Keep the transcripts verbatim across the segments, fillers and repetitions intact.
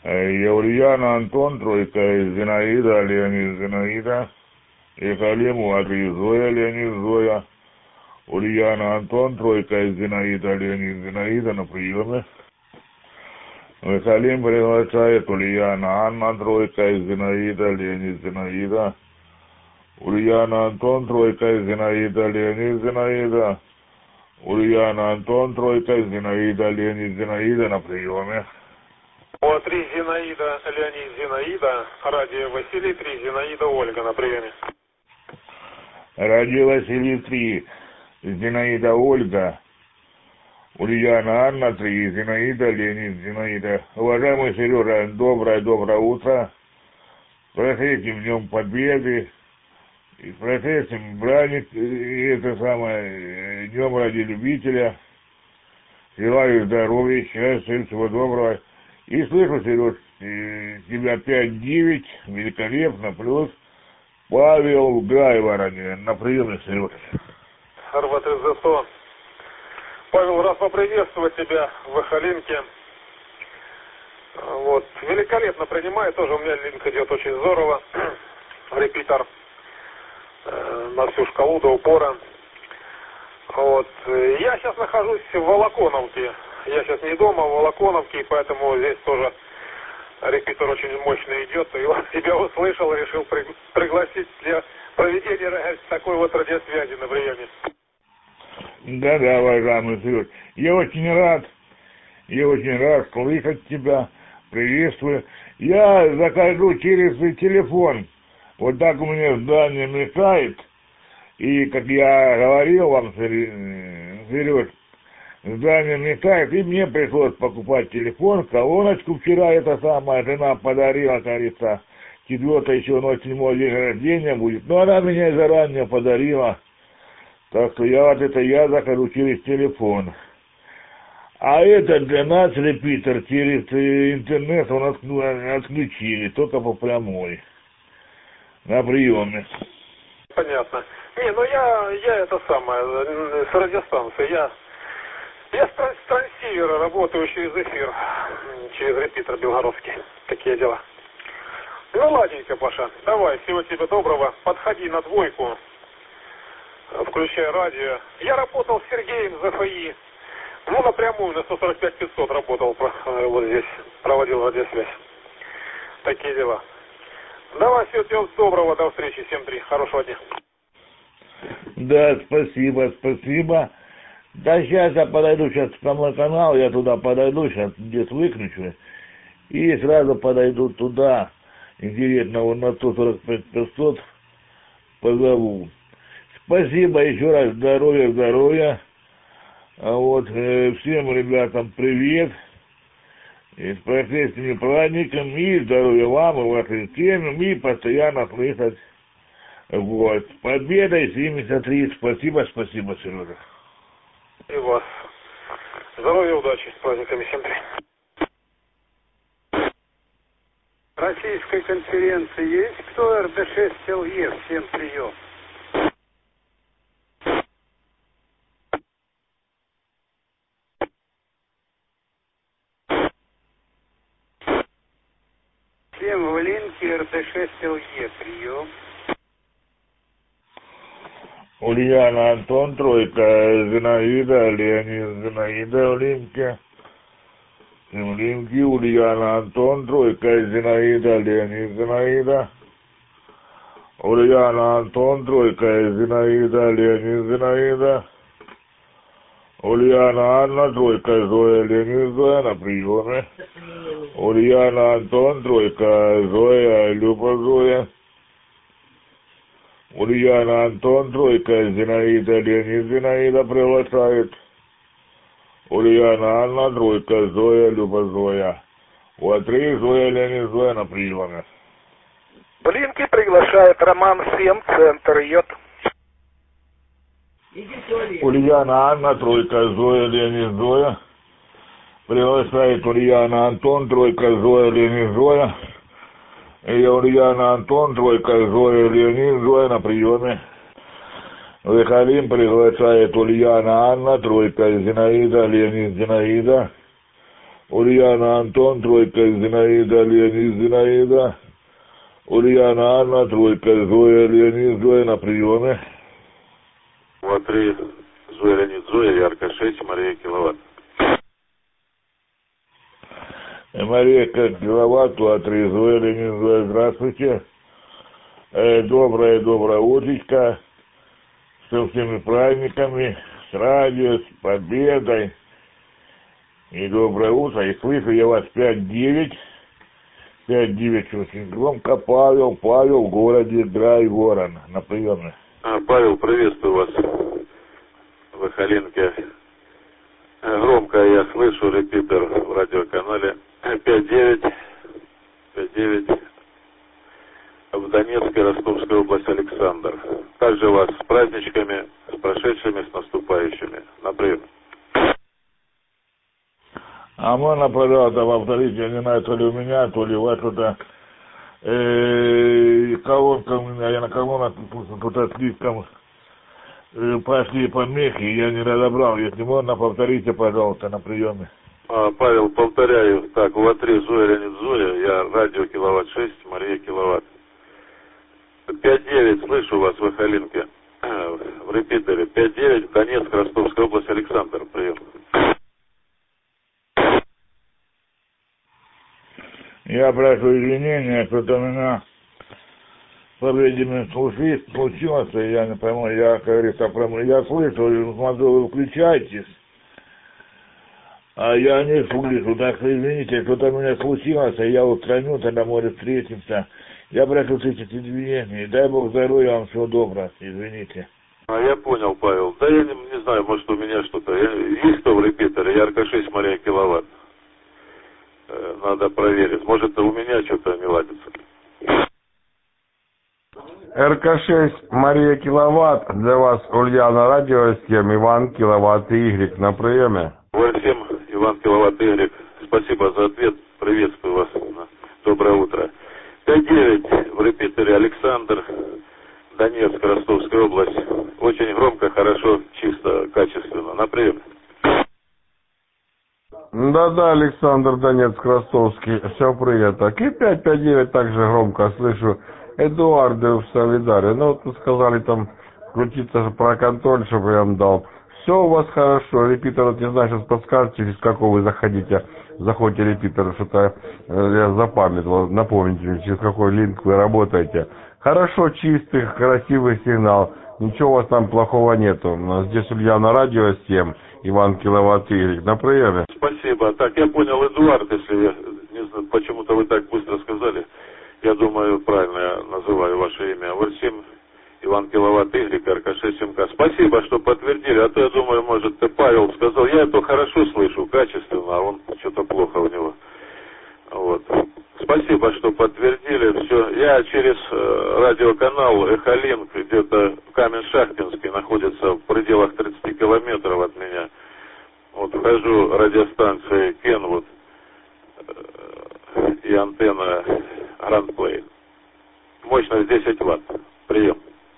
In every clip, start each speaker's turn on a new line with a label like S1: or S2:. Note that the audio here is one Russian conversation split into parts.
S1: Э, Ульяна, Антон, Тройка, Зинаида, Леонид, Зинаида, Ехалим, Латри, Зоя, Леонид, Зоя, Ульяна, Антон, Тройка, Зинаида, Леонид, Зинаида на приеме. Ехалим приглашает Ульяна, Анна, Тройка, Зинаида, Леонид, Зинаида, Ульяна, Антон, Тройка, Зинаида, Леонид, Зинаида, Ульяна, Антон, Тройка, Зинаида, Леонид, Зинаида на приеме.
S2: О, три Зинаида, Леонид, Зинаида, Радия Василий, три Зинаида, Ольга на приеме.
S1: Радия Василий, три Зинаида, Ольга, Ульяна, Анна, три Зинаида, Леонид, Зинаида. Уважаемый Сережа, доброе-доброе утро. С прошедшим Днем Победы, и с прошедшим праздник, и это самое, Днем ради любителя. Желаю здоровья, счастья, всего доброго. И слышу, Сереж, тебя пять девять, великолепно, плюс Павел Гайворонин на приеме, Сереж.
S2: эр вэ тэ зэ сто. Павел, рад поприветствовать тебя в Эхалинке. Вот, великолепно принимает, тоже у меня линк идет очень здорово. Репитер э, на всю шкалу до упора. Вот, я сейчас нахожусь в Волоконовке. Я сейчас не дома, в Волоконовке, поэтому здесь тоже репитер очень мощный идет. И вот тебя услышал, решил при, пригласить для проведения такой вот радиосвязи на приеме.
S1: Да-да, уважаемый Сереж, я очень рад, я очень рад слышать тебя, приветствую. Я захожу через телефон, вот так у меня здание мешает, и, как я говорил вам, Сереж, здание мешает, и мне пришлось покупать телефон, колоночку вчера, это самая жена подарила, кажется, четвертое еще ноль седьмой день рождения будет, но она меня заранее подарила. Так что я вот это я захожу через телефон. А это для нас репитер через интернет он отключили, только по прямой. На приеме.
S2: Понятно. Не, ну я, я это самое, с радиостанции, я, я с, с трансивера работаю через эфир, через репитер белгородский. Такие дела. Ну ладненько, Паша, давай, всего тебе доброго, подходи на двойку. Включая радио. Я работал с Сергеем з эф и. Ну, напрямую на сто сорок пять пятьсот работал, вот здесь, проводил радиосвязь. Такие дела. Давай, всего доброго, до встречи, семь три, хорошего дня.
S1: Да, спасибо, спасибо. Да, сейчас я подойду, сейчас на мой канал, я туда подойду, сейчас где-то выключу. И сразу подойду туда, интересно, вот на сто сорок пять пятьсот позову. Спасибо еще раз, здоровья, здоровья. А вот э, всем ребятам привет. И с прошедшими праздниками, и здоровья вам, и вашим семьям, и постоянно слышать. Вот. С победой семьдесят три. Спасибо, спасибо, Сережа.
S2: И вас. Здоровья, удачи, с праздниками семь три.
S3: Российской конференции есть кто? эр дэ шесть эл е, всем прием. Всем в линке эр дэ шесть эл е, прием.
S1: Ульяна, Антон, Тройка, Зинаида, Леонид, Зинаида в линке. В линке Ульяна, Антон, Тройка, Зинаида, Леонид, Зинаида. Ульяна, Антон, Тройка, Зинаида, Леонид, Зинаида. Ульяна, Анна, Тройка, Зоя, Леонид, Зоя на приеме. Ульяна, Антон, Тройка, Зоя, Люба, Зоя. Ульяна, Антон, Тройка, Зинаида, Леонид, Зинаида приглашает. Ульяна, Анна, Тройка, Зоя, Люба, Зоя. Вот три Зоя, Леонид, Зоя на приеме.
S4: Блинки приглашает Роман семь, центр йод.
S1: Ульяна, Анна, Тройка, Зоя, Леонид, Зоя. Приглашает Ульяна, Антон, Тройка, Зоя, Леонид, Зоя. И Ульяна, Антон, Тройка, Зоя, Леонид, Зоя на приеме. Выходим, приглашает Ульяна, Анна, Тройка, Зинаида, Леонид, Зинаида. Ульяна Антон, тройка Зинаида, Леонид, Зинаида. Ульяна Анна, тройка Зоя, Леонид, Зоя на приеме.
S5: два три, Зоя, Леонид, Зоя, Ярко шесть, Мария Киловатт.
S1: Мария Киловатт, два три, Зоя, Леонид, Зоя, здравствуйте. Э, доброе, доброе утречко. Со всеми праздниками, с радио, с победой. И доброе утро. И слышу я вас пять девять. пять девять очень громко. Павел, Павел в городе Драйворон на приеме.
S5: А, Павел, приветствую вас в Эхолинке. Громко я слышу репитер в радиоканале пять девять. пять девять. В Донецкой, Ростовской области Александр. Также вас с праздничками, с прошедшими, с наступающими. На прием.
S1: А можно, пожалуйста, повторить, я не знаю, то ли у меня, то ли у вас что-то э, колонка у меня, я на колонках тут слишком э, пошли помехи, я не разобрал. Если можно, повторите, пожалуйста, на приеме.
S5: А, Павел, повторяю. Так, у вас три Зоя, Леонид, Зоя. Я радио Киловатт шесть, Мария Киловатт. пять девять, слышу вас в Эхолинке. В репитере. пять девять, Донецк, Ростовская область, Александр. Прием.
S1: Я прошу извинения, что-то у меня с повреденным слушать случилось, я не пойму, я, как говорится, я слышу, смотрю, вы включаетесь, а я не слышу, так что извините, что-то у меня случилось, я устраню, тогда, может, встретимся. Я прошу тысячи извинений, дай Бог здоровья, вам всего доброго, извините.
S5: А я понял, Павел. Да я не, не знаю, может у меня что-то. Я, есть кто в репитере? Ярко шесть, Мария Киловатт. Э, надо проверить. Может у меня что-то не ладится.
S6: эр ка шесть, Мария Киловатт. Для вас Ульяна радио семь, Иван Киловатт и Y на приеме.
S5: вэ семь, Иван Киловатт Y. Спасибо за ответ. Приветствую вас. Доброе утро. пять девять в репитере Александр, Донецк, Ростовская область. Очень громко, хорошо, чисто, качественно. На прием.
S6: Да-да, Александр, Донецк, Ростовский. Все принято. К пять пять девять также громко слышу. Эдуарда в Солидаре. Ну, вот вы сказали там крутиться про контроль, чтобы я вам дал. Все у вас хорошо. Репитер, вот не знаю, сейчас подскажете, через какой вы заходите. Заходите репитер, что-то я запамятовал. Напомните мне, через какой линк вы работаете. Хорошо, чистый, красивый сигнал. Ничего у вас там плохого нету. Здесь Ульяна радио семь, Иван Киловатт Y. На приеме.
S5: Спасибо. Так, я понял, Эдуард, если я, не знаю, почему-то вы так быстро сказали. Я думаю, правильно я называю ваше имя. вэ семь, Иван Киловатт Y, эр ка шесть эм ка. Спасибо, что подтвердили. А то я думаю, может, ты, Павел, сказал, я это хорошо слышу, качественно, а он что-то плохо у него. Вот. Спасибо, что подтвердили. Все. Я через э, радиоканал Эхолинк, где-то Камень-Шахтинский, находится в пределах тридцати километров от меня. Вот вхожу радиостанции Кенвуд э, и антенна Grand Play. Мощность десять ватт. Прием.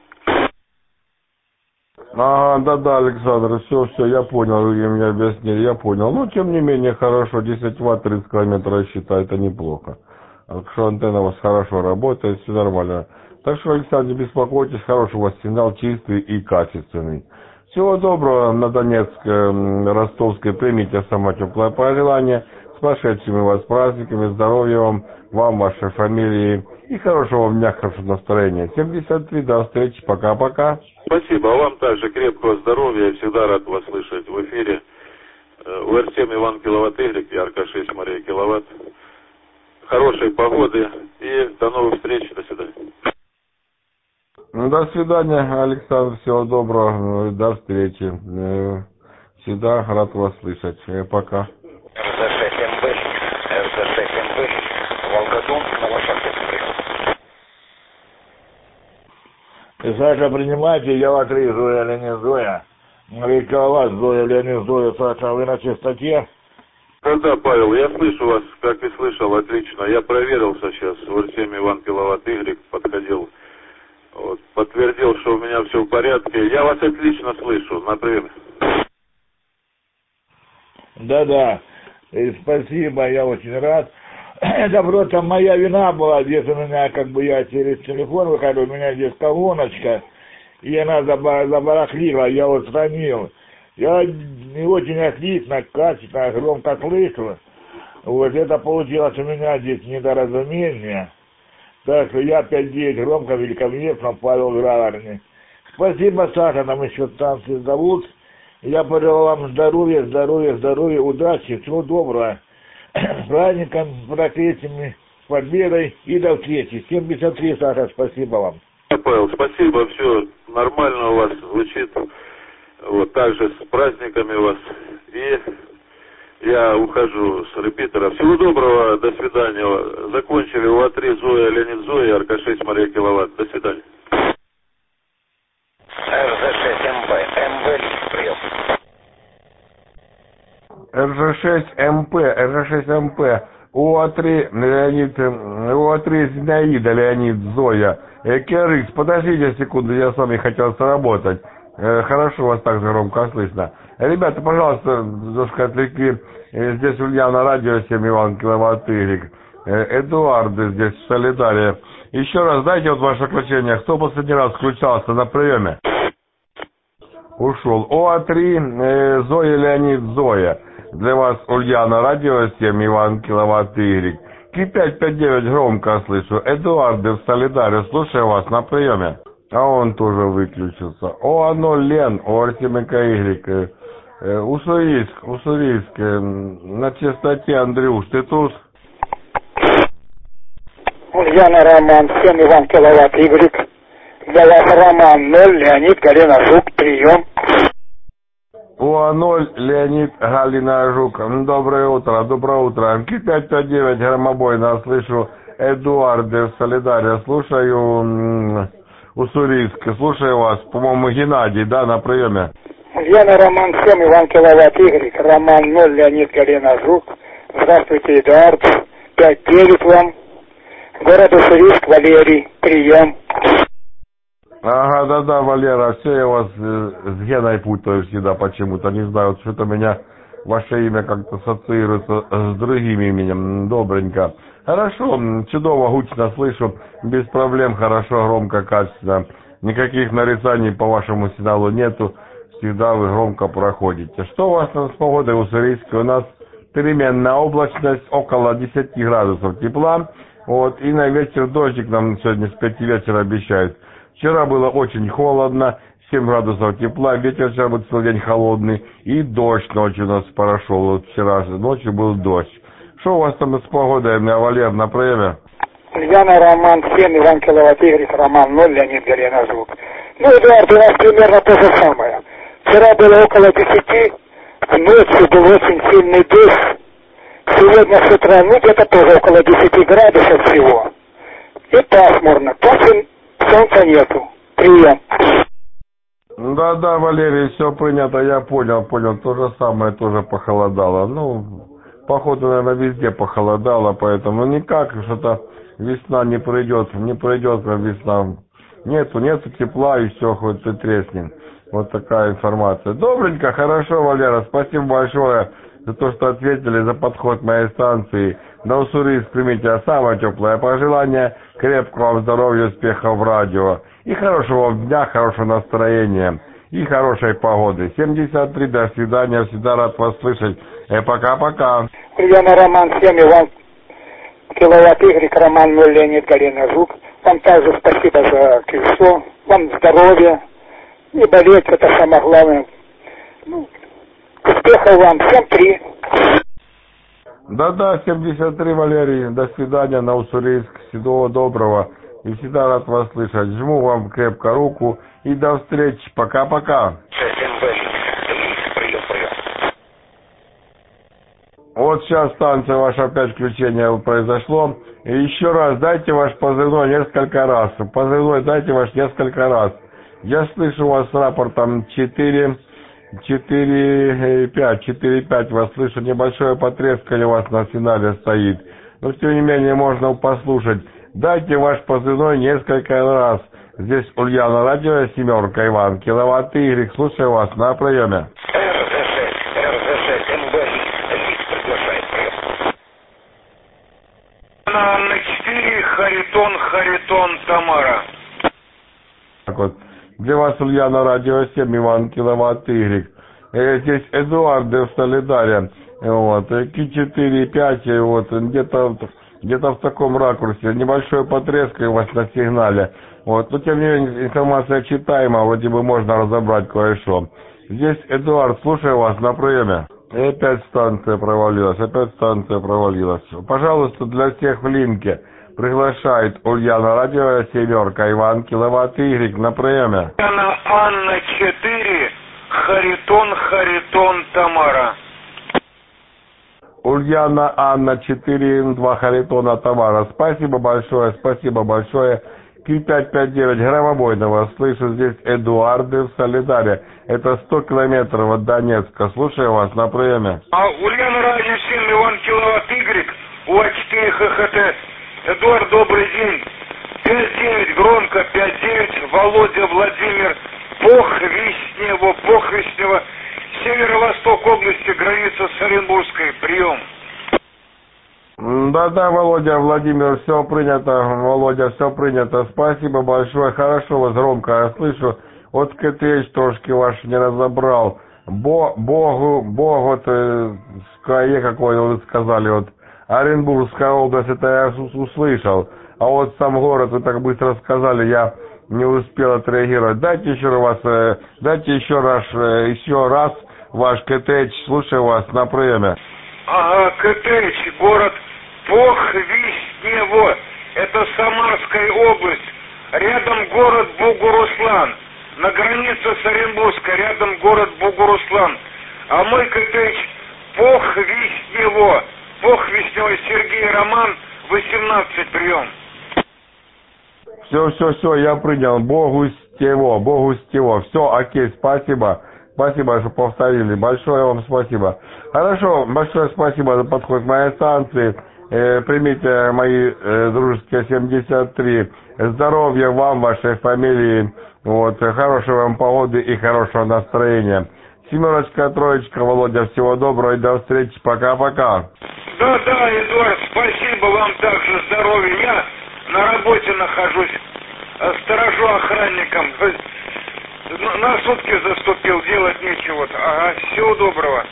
S6: А, да-да, Александр, все, все, я понял, вы мне объяснили, я понял. Ну, тем не менее, хорошо, десять ватт, тридцать километров, я считаю, это неплохо. Так что антенна у вас хорошо работает, все нормально. Так что, Александр, не беспокойтесь, хороший у вас сигнал, чистый и качественный. Всего доброго, на Донецк, Ростовской, примите самое теплое пожелание. С прошедшими вас праздниками, здоровья вам, вам, вашей фамилии и хорошего вам дня, хорошего настроения. семьдесят три, до встречи, пока-пока.
S5: Спасибо, а вам также крепкого здоровья, я всегда рад вас слышать в эфире. вэ эр семь, Иван Киловатт Y, Ярко шесть, Мария Киловатт. Хорошей погоды и до новых встреч, до свидания.
S6: До свидания, Александр, всего доброго, до встречи. Всегда рад вас слышать. Пока.
S4: эр зэ шесть эм бэ, эр зэ шесть эм бэ, Волгодон, Новошахтинск.
S1: Саша, принимайте, я вас три, Зоя, Леонид, Зоя. Мария Киловатт, Зоя, Леонид, Зоя, Саша, вы на чистоте?
S5: Да, да, Павел, я слышу вас, как и слышал, отлично. Я проверился сейчас, вэ эр семь, Иван Киловатт Y, подходил. Вот, подтвердил, что у меня все в порядке. Я вас отлично слышу, например.
S1: Да-да. И спасибо, я очень рад. Это просто моя вина была, здесь у меня, как бы, я через телефон выхожу, у меня здесь колоночка, и она забарахлила, я устранил. Я не очень отлично, качественно, громко слышу. Вот это получилось у меня здесь недоразумение. Так что я пять девять громко, великолепно, Павел Граверный. Спасибо, Саша, нам еще танцы зовут. Я пожелал вам здоровья, здоровья, здоровья, удачи, всего доброго. С праздником, прошедшими, победой и до встречи. семьдесят три, Саша, спасибо вам.
S5: Павел, спасибо, все нормально у вас звучит. Вот также с праздниками вас. И я ухожу с репетера. Всего доброго, до свидания. Закончили У А три Зоя, Леонид Зоя, Ар Ка шесть Мария Киловатт. До свидания.
S4: Эр Зэ шесть Эм Бэ, Эм Бэ, прием.
S6: Эр Жэ шесть Эм Пэ, Эр Жэ шесть Эм Пэ, У А три Леонид, У А три Зинаида, Леонид Зоя, Керикс, подождите секунду, я с вами хотел сработать. Хорошо, вас так же громко слышно. Ребята, пожалуйста, отвлекли. Здесь Ульяна, радио семь, Иван Киловатт Игрек. Эдуард здесь в Солидаре. Еще раз дайте вот ваше включение. Кто последний раз включался на приеме? Ушел. У А три Зоя, Леонид Зоя. Для вас Ульяна, радио семь, Иван Киловатт Игрек. Ки пять пять девять громко слышу. Эдуард в Солидаре. Слушаю вас на приеме. А он тоже выключился. О, оно Лен, О, Артемика Y. Э, Уссурийск, Уссурийск. Э, на частоте, Андрюш, ты тут?
S7: Ульяна, Роман, семь, Иван Киловатт Y. Для вас Роман ноль, Леонид, Галина Жук, прием.
S6: О, ноль, Леонид, Галина Жук. Доброе утро, доброе утро. Ки пять пять девять, громобойно слышу. Эдуард в Солидаре. Слушаю... Уссурийск. Слушаю вас. По-моему, Геннадий, да, на приеме?
S7: Ульяна, Роман, семь, Иван Киловатт Y. Роман ноль, Леонид, Галина Жук. Здравствуйте, Эдуард. пять девять вам. Город Уссурийск, Валерий. Прием.
S6: Ага, да-да, Валера, все я вас э, с Геной путаю всегда почему-то. Не знаю, вот что-то меня, ваше имя как-то ассоциируется с другим именем. Добренько. Хорошо, чудово, гучно слышу, без проблем, хорошо, громко, качественно. Никаких нарицаний по вашему сигналу нету, всегда вы громко проходите. Что у вас там с погодой в Уссурийске? У нас переменная облачность, около десяти градусов тепла. Вот, и на вечер дождик нам сегодня с пяти вечера обещают. Вчера было очень холодно, семь градусов тепла, ветер вчера был целый день холодный, и дождь ночью у нас прошел. Вот вчера ночью был дождь. Что у вас там с погодой, у меня Валер на приеме?
S7: Ульяна, Роман, семь, Иван Киловатт Y, Роман ноль, Леонид, Галина Жук. Ну, Эдуард, у нас примерно то же самое. Вчера было около десяти, ночью был очень сильный дождь. Сегодня с утра, ну, где-то тоже около десяти градусов всего. И пасмурно. Тучи, солнца нету. Прием.
S6: Да-да, Валерий, все принято, я понял, понял. То же самое тоже похолодало. Ну, походу, наверное, везде похолодало, поэтому никак что-то весна не придет, не придет нам весна. Нету, нету тепла, и все, хоть ты тресни. Вот такая информация. Добренько, хорошо, Валера, спасибо большое за то, что ответили за подход моей станции. На Уссурийск примите самое теплое пожелание, крепкого вам здоровья, успехов в радио. И хорошего вам дня, хорошего настроения. И хорошей погоды. семьдесят три, до свидания, всегда рад вас слышать. И пока-пока.
S7: Ульяна, Роман, семь, Иван Киловатт Y, Роман ноль, Леонид, Галина Жук. Вам также спасибо за колесо. Вам здоровья. Не болеть, это самое главное. Ну, успехов вам. Всем три.
S6: Да-да, семьдесят три, Валерий. До свидания, на Уссурийск. Всего доброго. И всегда рад вас слышать. Жму вам крепко руку. И до встречи. Пока-пока. Вот сейчас станция ваша, опять включение произошло. И еще раз дайте ваш позывной несколько раз. Позывной дайте ваш несколько раз. Я слышу вас с рапортом четыре, четыре, пять, четыре, пять. Вас слышу, небольшое потрескание у вас на сигнале стоит. Но тем не менее можно послушать. Дайте ваш позывной несколько раз. Здесь Ульяна, радио семерка, Иван Киловатт Y. Слушаю вас на приеме.
S4: Эр Зэ шесть, Эр Зэ шесть Эм Бэ, приглашает.
S8: Анна четыре, Харитон, Харитон, Тамара.
S6: Так вот, для вас Ульяна радио семь, Иван Киловатт Y. Э, здесь Эдуард в Солидаре. Вот, Ки четыре пять, вот, где-то где-то в таком ракурсе. Небольшое потрескание у вас на сигнале. Вот, но тем не менее информация читаема, вроде бы можно разобрать кое-что. Здесь Эдуард, слушаю вас на приеме. И опять станция провалилась, опять станция провалилась. Пожалуйста, для всех в линке приглашает Ульяна радио семерка, Иван Киловатт Y на приеме.
S8: Ульяна Анна четыре, Харитон, Харитон, Тамара.
S6: Ульяна Анна четыре, два Харитона, Тамара. Спасибо большое, спасибо большое. Ки пять пять девять Громобойного. Слышу здесь Эдуарды в Солидаре. Это сто километров от Донецка. Слушаю вас на приеме.
S8: А Ульяна радио семь, Иван Киловатт Y, У четыре Х Х Т. Эдуард, добрый день. пять девять, громко, пять девять, Володя Владимир, Похвистнево, Похвистнево, северо-восток области, граница с Оренбургской, прием.
S6: Да-да, Володя Владимир, все принято, Володя, все принято. Спасибо большое, хорошо вас громко я слышу. Вот КТХ трошки ваш не разобрал. Бо, Богу, Богу, вот, крае какой вы сказали, вот, Оренбургская область, это я услышал. А вот сам город вы так быстро сказали, я не успел отреагировать. Дайте еще раз, дайте еще раз, еще раз ваш КТХ, слушаю вас на приеме.
S8: Ага, КТХ, город Похвистнево, это Самарская область, рядом город Бугуруслан, на границе с Оренбургской, рядом город Бугуруслан. А мой КТХ Похвистнево, Похвистнево, Сергей Роман, восемнадцать, прием.
S6: Все, все, все, я принял. Богустево, Богустево. Все, окей, спасибо. Спасибо, что повторили. Большое вам спасибо. Хорошо, большое спасибо за подход к моей станции. Э, примите мои э, дружеские семьдесят три. Здоровья вам, вашей фамилии. Вот, хорошей вам погоды и хорошего настроения. Семерочка, троечка, Володя, всего доброго и до встречи. Пока-пока.
S8: Да, да, Эдуард, спасибо вам также, здоровья. Я на работе нахожусь, сторожу охранником. На сутки заступил, делать нечего. Ага, всего доброго.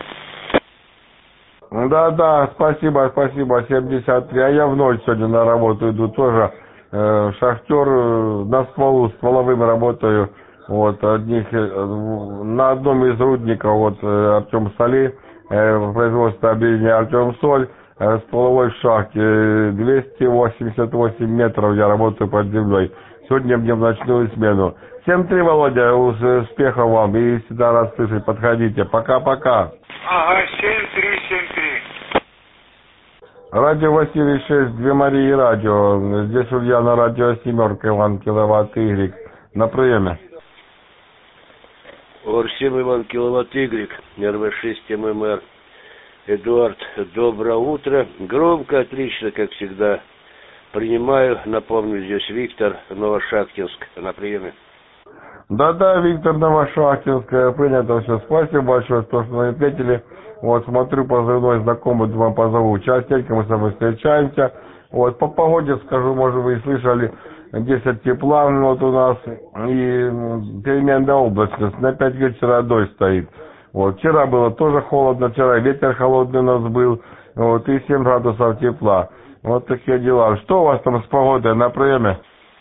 S6: Да, да, спасибо, спасибо, семьдесят три. А я в ночь сегодня на работу иду тоже. Э, шахтер, э, на стволу, стволовым работаю. Вот, одних, э, на одном из рудников, вот, э, Артем Соли, э, производство объединения Артем Соль, э, стволовой шахте, э, двести восемьдесят восемь метров я работаю под землей. Сегодня мне в ночную смену. семь три, Володя, успехов вам и всегда рад слышать, подходите. Пока-пока.
S8: Ага, семь три, семь три.
S6: Радио Василий шесть, две Марии радио. Здесь Ульяна радио семерка, Иван Киловатт Y. На приеме.
S9: Орсим Иван Киловатт Y, эр вэ шесть эм эм эр. Эдуард, доброе утро. Громко, отлично, как всегда. Принимаю, напомню, здесь Виктор, Новошахтинск, на приеме.
S6: Да-да, Виктор, Новошахтинская, принято все. Спасибо большое, что вы ответили. Вот, смотрю, позывной знакомый, думаю, позову. Частенько мы с вами встречаемся. Вот, по погоде скажу, может, вы и слышали, десять тепла, вот у нас, и переменная облачность. На пять вечера дождь стоит. Вот, вчера было тоже холодно, вчера ветер холодный у нас был, вот, и семь градусов тепла. Вот такие дела. Что у вас там с погодой на приеме?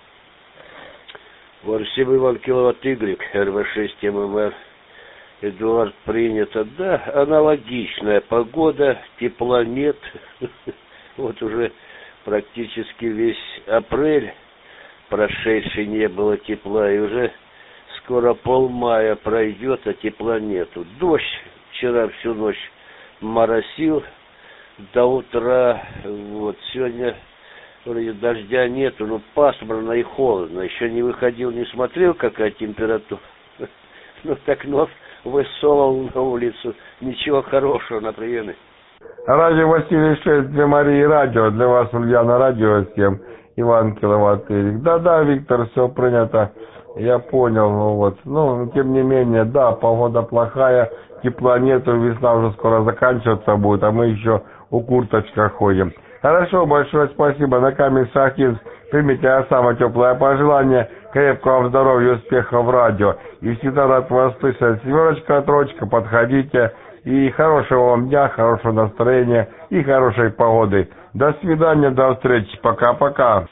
S9: Варсим Иван Киловатт Y, эр вэ шесть эм эм эр. Эдуард, принято. Да, аналогичная погода, тепла нет. Вот уже практически весь апрель прошедший не было тепла, и уже скоро полмая пройдет, а тепла нету. Дождь вчера всю ночь моросил до утра, вот, сегодня вроде дождя нету, но пасмурно и холодно. Еще не выходил, не смотрел, какая температура. Ну так нос высовывал на улицу. Ничего хорошего на приеме.
S6: Радио Василий шесть, для Марии радио, для вас Ульяна радио семь, Иван Киловатт Y. Да-да, Виктор, все принято. Я понял, ну вот. Ну, тем не менее, да, погода плохая, тепла нету, весна уже скоро заканчиваться будет, а мы еще у курточках ходим. Хорошо, большое спасибо. На камень Шахтинск. Примите самое теплое пожелание. Крепкого вам здоровья, успехов в радио. И всегда рад вас слышать. Семерочка, троечка, подходите. И хорошего вам дня, хорошего настроения и хорошей погоды. До свидания, до встречи. Пока-пока.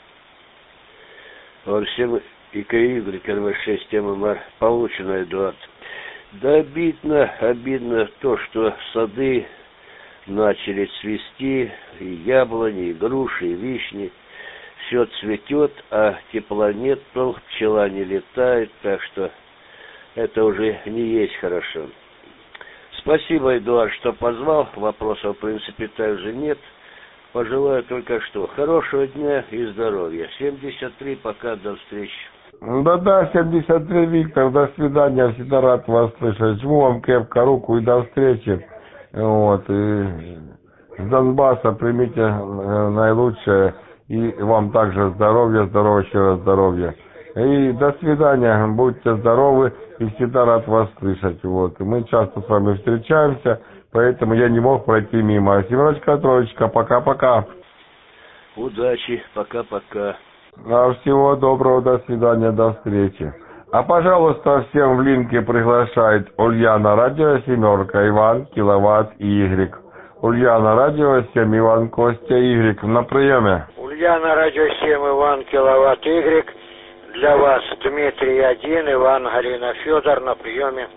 S9: Арсен и КY, эр вэ шесть эм эм эр, получено, Эдуард. Да обидно, обидно то, что сады начали цвести, и яблони, и груши, и вишни. Все цветет, а тепла нет, толк пчела не летает, так что это уже не есть хорошо. Спасибо, Эдуард, что позвал. Вопросов, в принципе, также нет. Пожелаю только что хорошего дня и здоровья. семьдесят три, пока, до встречи.
S6: Да-да, семьдесят три, Виктор, до свидания, всегда рад вас слышать. Жму вам крепко руку и до встречи. Вот, и с Донбасса примите наилучшее, и вам также здоровья, здоровья, еще раз здоровья. И до свидания, будьте здоровы, и всегда рад вас слышать. Вот, мы часто с вами встречаемся, поэтому я не мог пройти мимо. Семерочка, троечка, пока-пока.
S9: Удачи, пока-пока.
S6: А всего доброго, до свидания, до встречи. А пожалуйста, всем в линке приглашает Ульяна Радио, семерка, Иван, Киловатт и Y. Ульяна Радио, семь, Иван, Костя, Y. На приеме.
S10: Ульяна Радио, семь, Иван, Киловатт, Y. Для вас Дмитрий один, Иван, Галина, Федор на приеме.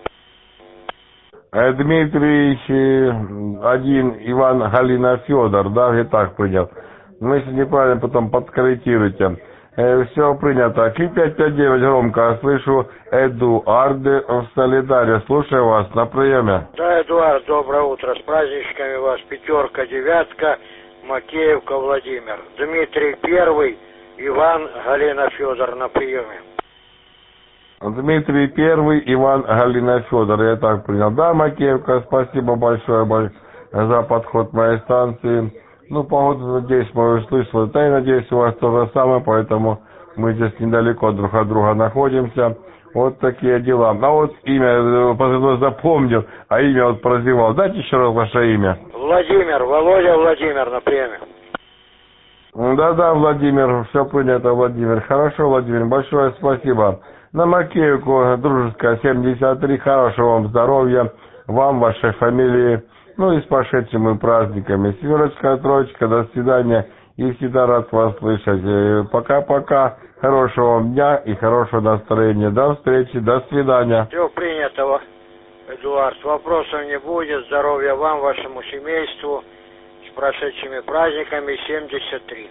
S6: Дмитрий один, Иван, Галина, Федор, да, я так принял. Ну, если неправильно, потом подкорректируйте. Э, все принято. Ки пять пять девять громко слышу. Эдуард в Солидаре. Слушаю вас на приеме.
S10: Да, Эдуард, доброе утро. С праздничками вас. Пятерка, девятка, Макеевка, Владимир. Дмитрий первый, Иван, Галина, Федор на приеме.
S6: Дмитрий первый, Иван, Галина, Федор. Я так принял. Да, Макеевка, спасибо большое за подход к моей станции. Ну, погоду, надеюсь, мы услышали. Да и надеюсь, у вас то же самое, поэтому мы здесь недалеко друг от друга находимся. Вот такие дела. А вот имя, позывной запомнил, а имя вот прозевал. Дайте еще раз ваше имя.
S10: Владимир, Володя Владимир на приеме.
S6: Да-да, Владимир, все принято, Владимир. Хорошо, Владимир, большое спасибо. На Макеевку, дружеская, семьдесят три, хорошего вам здоровья, вам, вашей фамилии. Ну и с прошедшими праздниками. Семерочка, троечка, до свидания. И всегда рад вас слышать. Пока-пока. Хорошего вам дня и хорошего настроения. До встречи, до свидания.
S10: Все принято, Эдуард. Вопросов не будет. Здоровья вам, вашему семейству. С прошедшими праздниками. семьдесят три.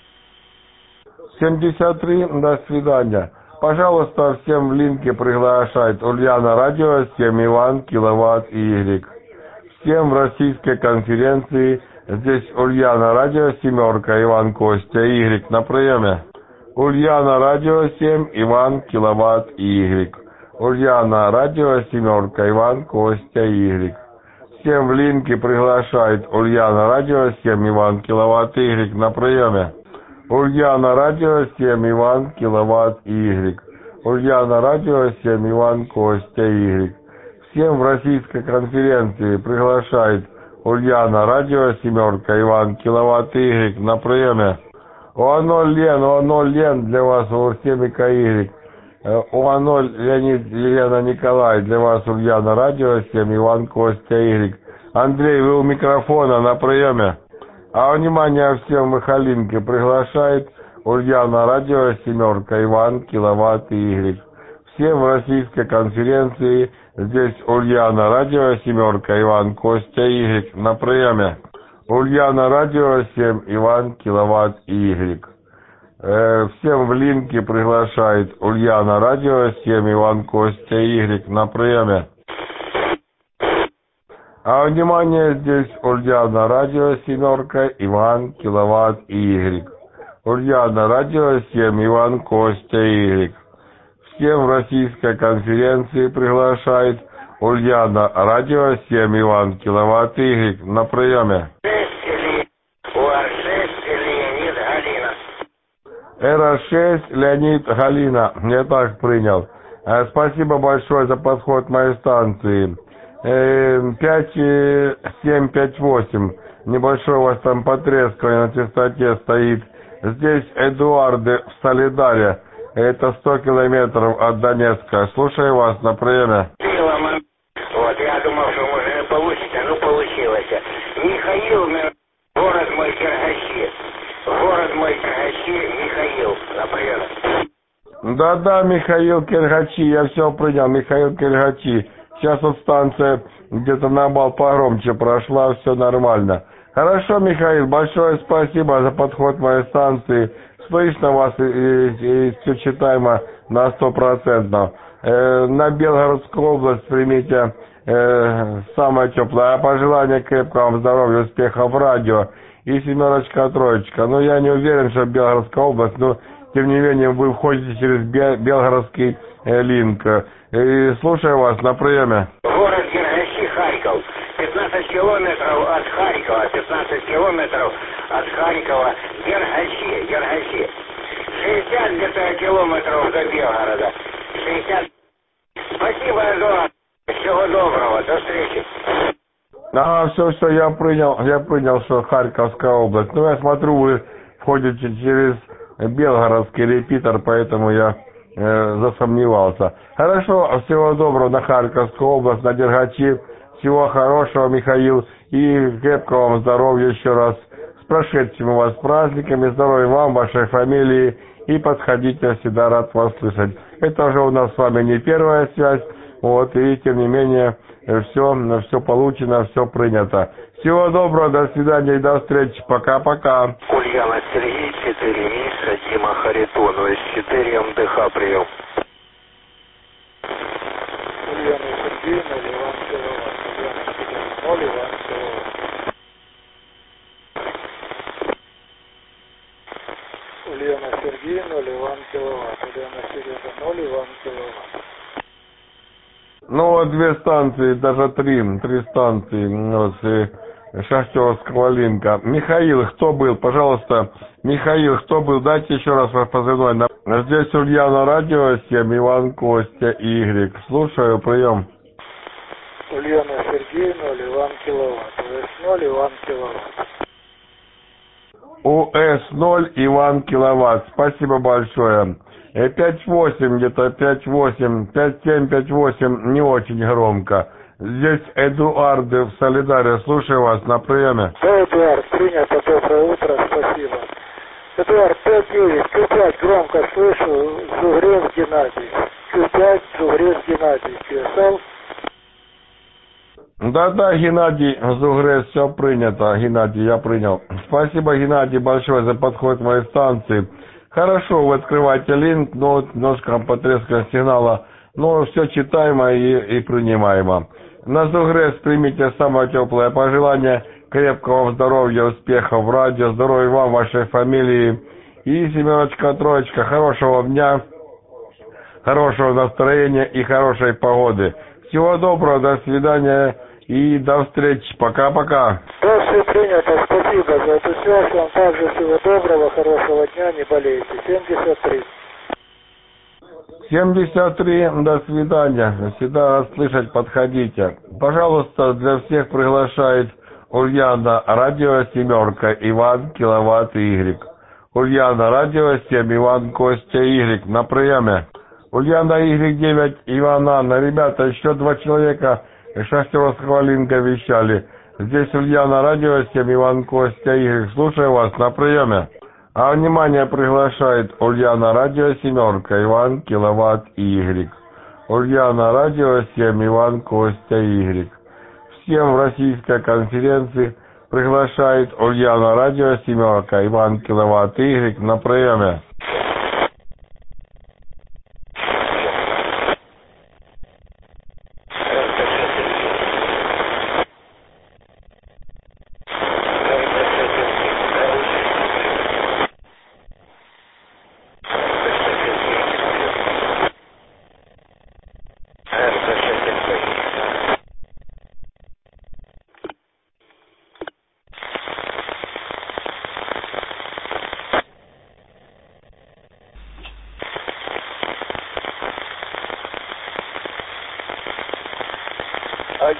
S6: семьдесят три, до свидания. Пожалуйста, всем в линке приглашает Ульяна Радио, семь, Иван, Киловатт и Y. Всем в российской конференции. Здесь Ульяна Радио, семерка, Иван, Костя, Y. На приеме. Ульяна Радио, семь, Иван, Киловатт и Y. Ульяна Радио, семерка, Иван, Костя, Y. Всем в линке приглашает Ульяна Радио, семь, Иван, Киловатт и Y. На приеме. Ульяна Радио, семь, Иван, Киловатт и Y. Ульяна Радио, семь, Иван, Костя, Y. Всем в российской конференции приглашает Ульяна Радио, семерка, Иван, Киловатт и Y. На приеме. О ноль Лен, О ноль Лен для вас, у семь Y. О ноль Леонид, Елена, Николай, для вас Ульяна Радио, семь, Иван, Костя, Y. Андрей, вы у микрофона на приеме. А внимание всем в Ихалинке приглашает Ульяна Радио, семерка, Иван, Киловатт и Y. Всем в российской конференции. Здесь Ульяна Радио, семерка, Иван, Костя, Y. На приеме. Ульяна Радио, семь, Иван, Киловатт и Y. Э, всем в линке приглашает Ульяна Радио, семь, Иван, Костя, Y. На приеме. А внимание, здесь Ульяна Радио, семерка, Иван, Киловатт и Y. Ульяна Радио, семь, Иван, Костя, Y. Всем в российской конференции приглашает Ульяна Радио, семь, Иван, Киловатт и Y. На приеме. эр шесть, Леонид, Галина. Я так принял. Спасибо большое за подход моей станции. пять семь пять восемь. Небольшое у вас там потрескивание на частоте стоит. Здесь Эдуарды в Солидаре. Это сто километров от Донецка. Слушаю вас на приеме.
S10: Вот, я думал, что может не получится, ну получилось. Михаил, город мой Киргачи. Город мой Киргачи, Михаил, на приеме.
S6: Да-да, Михаил Киргачи, я все принял, Михаил Киргачи. Сейчас вот станция где-то на бал погромче прошла, все нормально. Хорошо, Михаил, большое спасибо за подход к моей станции. Слышно вас и, и, и все читаемо на сто процентов. Э, на Белгородскую область примите э, самое теплое пожелание крепкого вам здоровья, успехов в радио и семерочка, троечка. Но я не уверен, что Белгородская область, но тем не менее вы входите через Белгородский э, линк. И слушаю вас на приеме.
S10: Город Киргачи, Харьков. пятнадцать километров от Харькова. пятнадцать километров от Харькова. Киргачи, Киргачи. шестьдесят где-то километров до Белгорода. шестьдесят. Спасибо, Эдуард. Всего доброго. До встречи.
S6: А, все, все, я принял, я принял, что Харьковская область. Ну, я смотрю, вы входите через Белгородский репитер, поэтому я э, засомневался. Хорошо, всего доброго на Харьковскую область, на Дергачи. Всего хорошего, Михаил, и крепкого вам здоровья еще раз. С прошедшими у вас праздниками, здоровья вам, вашей фамилии, и подходите, я всегда рад вас слышать. Это уже у нас с вами не первая связь, вот, и тем не менее, все, все получено, все принято. Всего доброго, до свидания и до встречи, пока-пока.
S10: Ульяна Сергей, четыре Миша, Дима Харитонов, из четыре МДХ, прием.
S3: Ульяна Сергеевна, Ливан Киловатт. Ульяна Сергеевна, ноль, Иван Киловатт. Ульяна Сергеевна, Ливан Киловатт. Ульяна Сергеевна, ноль, Иван Киловатт.
S6: Ну, вот две станции, даже три, три станции, вот, и Шахтерского линка. Михаил, кто был? Пожалуйста, Михаил, кто был? Дайте еще раз ваш позывной. Здесь Ульяна, радио семь, Иван, Костя, Y. Слушаю, прием.
S3: Ульяна Сергеевна, Иван Киловатт. УС ноль, Иван Киловатт.
S6: УС ноль, Иван Киловатт. Спасибо большое. пять восемь, где-то пять восемь, пять семь, пять восемь, не очень громко. Здесь Эдуарды в Солидаре. Слушаю вас на приеме.
S3: Да, Эдуард, принято. Доброе утро, спасибо. Эдуард, пять девять, Q пять, громко слышу. Зугрев Геннадий. Q пять, Зугрев Геннадий. Q эс эл.
S6: Да-да, Геннадий Зугрев, все принято. Геннадий, я принял. Спасибо, Геннадий, большое за подход к моей станции. Хорошо, вы открываете линк, но немножко потрескивание сигнала, но все читаемо и, и принимаемо. На Зугрес примите самое теплое пожелание, крепкого здоровья, успехов в радио, здоровья вам, вашей фамилии и семерочка, троечка, хорошего дня, хорошего настроения и хорошей погоды. Всего доброго, до свидания и до встречи. Пока-пока.
S3: Да, все принято. Спасибо за эту связь. Вам также всего доброго, хорошего дня, не болейте. семьдесят три.
S6: семьдесят три, до свидания. Всегда рад слышать, подходите. Пожалуйста, для всех приглашает Ульяна, радио семерка, Иван, Киловатт, Y. Ульяна, радио семь, Иван, Костя, Y. На приеме. Ульяна, Y девять, Иван, Анна. Ребята, еще два человека Шахтерского линка вещали. Здесь Ульяна, радио семь, Иван, Костя, Y. Слушаю вас на приеме. А внимание приглашает Ульяна, радио семерка, Иван, Киловатт, Y. Ульяна, радио семь, Иван, Костя, Y. Всем в российской конференции приглашает Ульяна, радио семерка, Иван, Киловатт, Y. На приеме.